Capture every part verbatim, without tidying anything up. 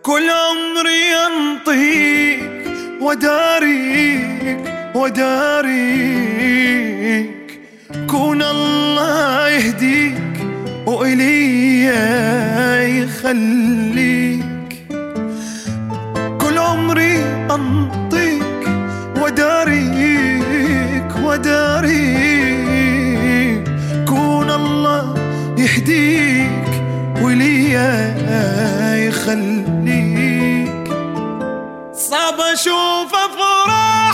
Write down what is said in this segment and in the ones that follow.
كل عمري انطيك وداريك وداريك، كون الله يهديك وإلي يخليك. كل عمري انطيك وداريك وداريك، كون الله يهديك وإلي يخليك. صعب اشوف افراح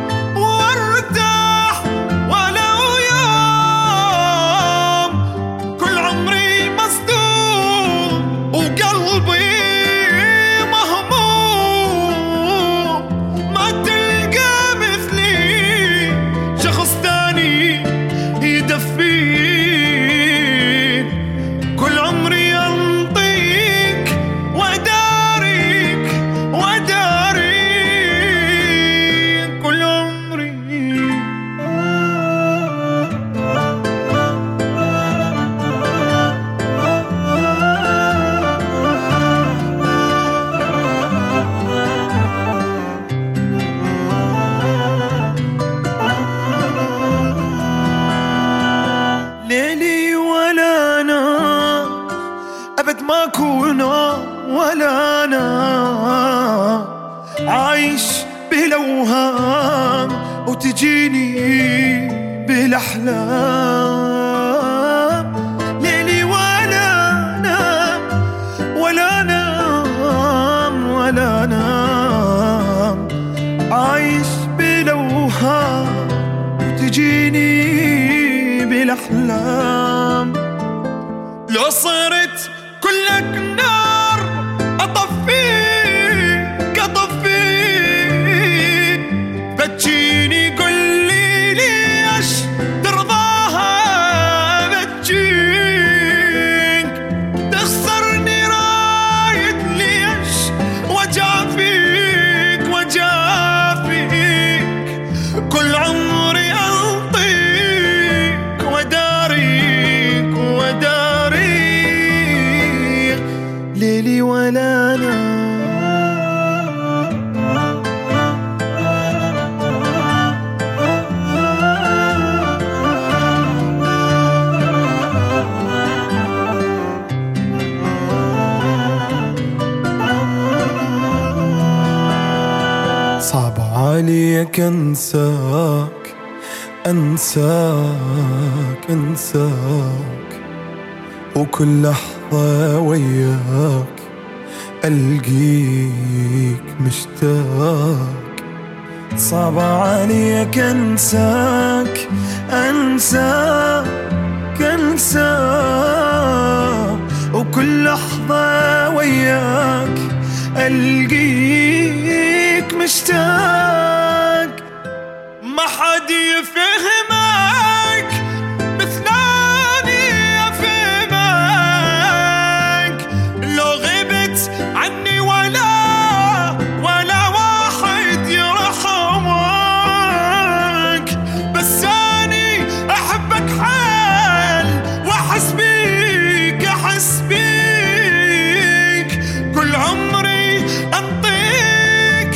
وارتاح ولو يوم، كل عمري مصدوم وقلبي مهموم، ما تلقى مثلي شخص تاني يدفين. كل عمري انطيك وداريك وداريك، كل عمري. ليلي ولا نام أبد، ما كونا ولا نام، عايش بالأوهام وتجيني بالأحلام. ليلي ولا نام ولا نام ولا نام، عايش بالأوهام وتجيني بالأحلام. لو صرت كلك نار أطفيك أطفيك، بتجيني قولي ليش ترضاها بتجيك، تخسرني رايد ليش وجافيك وجافيك. كل عمري أنطيك وداريك وداريك، ليلي ولا نام. صعب عليك انساك انساك انساك، وكل لحظة وياك ألقيك مشتاق. صعب عليك انساك انساك انساك، وكل لحظة وياك ألقيك مشتاق. ما حد يفهمك مثلاني أفهمك، لو غبت عني ولا ولا واحد يرحمك، بس أني أحبك حال وأحس بيك أحس بيك. كل عمري أنطيك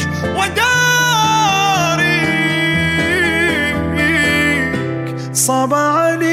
وداريك، صعب عليك